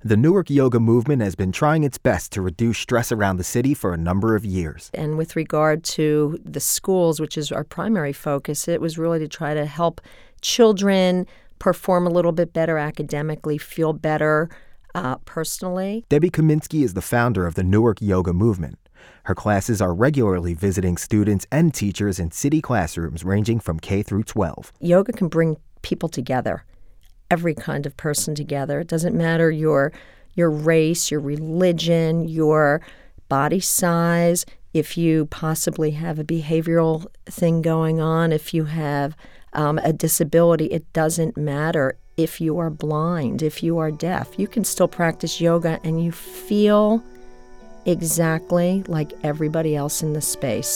The Newark yoga movement has been trying its best to reduce stress around the city for a number of years. And with regard to the schools, which is our primary focus, it was really to try to help children perform a little bit better academically, feel better personally. Debbie Kaminsky is the founder of the Newark yoga movement. Her classes are regularly visiting students and teachers in city classrooms ranging from K through 12. Yoga can bring people together, every kind of person together. It doesn't matter your race, your religion, your body size, if you possibly have a behavioral thing going on, if you have a disability. It doesn't matter if you are blind, if you are deaf. You can still practice yoga and you feel exactly like everybody else in the space.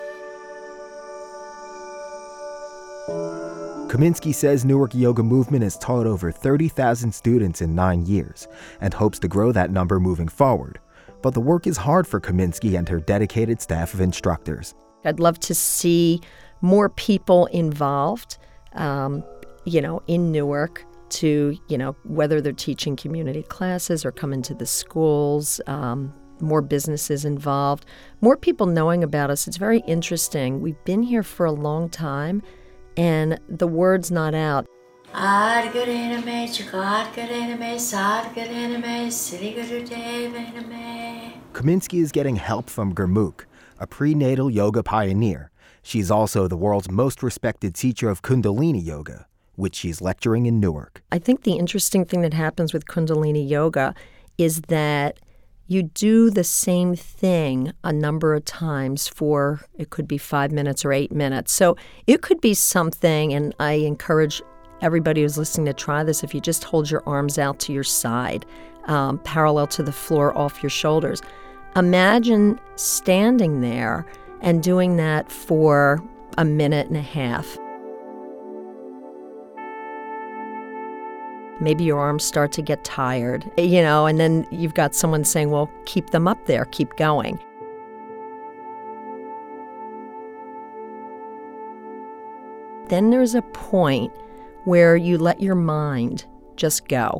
Kaminsky says Newark Yoga Movement has taught over 30,000 students in 9 years and hopes to grow that number moving forward. But the work is hard for Kaminsky and her dedicated staff of instructors. I'd love to see more people involved, in Newark to, whether they're teaching community classes or come into the schools, more businesses involved, more people knowing about us. It's very interesting. We've been here for a long time, and the word's not out. Kaminsky is getting help from Gurmukh, a prenatal yoga pioneer. She's also the world's most respected teacher of Kundalini Yoga, which she's lecturing in Newark. I think the interesting thing that happens with Kundalini Yoga is that you do the same thing a number of times for, it could be 5 minutes or 8 minutes. So it could be something, and I encourage everybody who's listening to try this, if you just hold your arms out to your side, parallel to the floor off your shoulders. Imagine standing there and doing that for a minute and a half. Maybe your arms start to get tired, and then you've got someone saying, well, keep them up there, keep going. Then there's a point where you let your mind just go.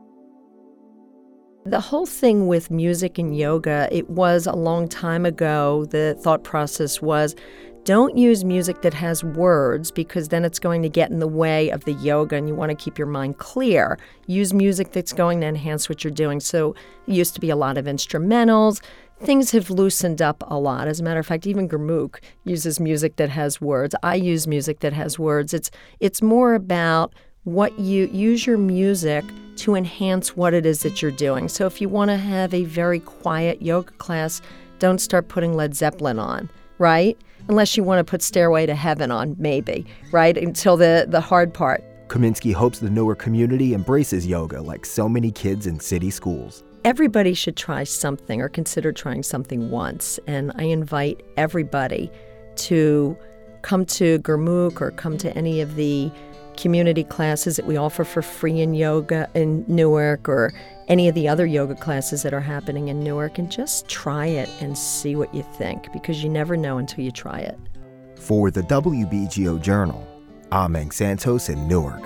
The whole thing with music and yoga, it was a long time ago, the thought process was, don't use music that has words because then it's going to get in the way of the yoga and you want to keep your mind clear. Use music that's going to enhance what you're doing. So it used to be a lot of instrumentals. Things have loosened up a lot. As a matter of fact, even Gurmukh uses music that has words. I use music that has words. It's more about what you use your music to enhance what it is that you're doing. So if you want to have a very quiet yoga class, don't start putting Led Zeppelin on, right? Unless you want to put Stairway to Heaven on, maybe, right? Until the hard part. Kaminsky hopes the Newark community embraces yoga like so many kids in city schools. Everybody should try something or consider trying something once. And I invite everybody to come to Gurmukh or come to any of the community classes that we offer for free in yoga in Newark or any of the other yoga classes that are happening in Newark, and just try it and see what you think, because you never know until you try it. For the WBGO Journal, I'm Ang Santos in Newark.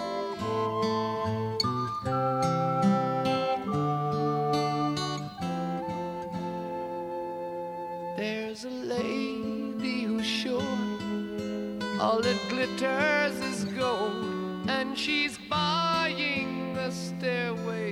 There's a lady who's sure all that glitters is gold, and she's buying a stairway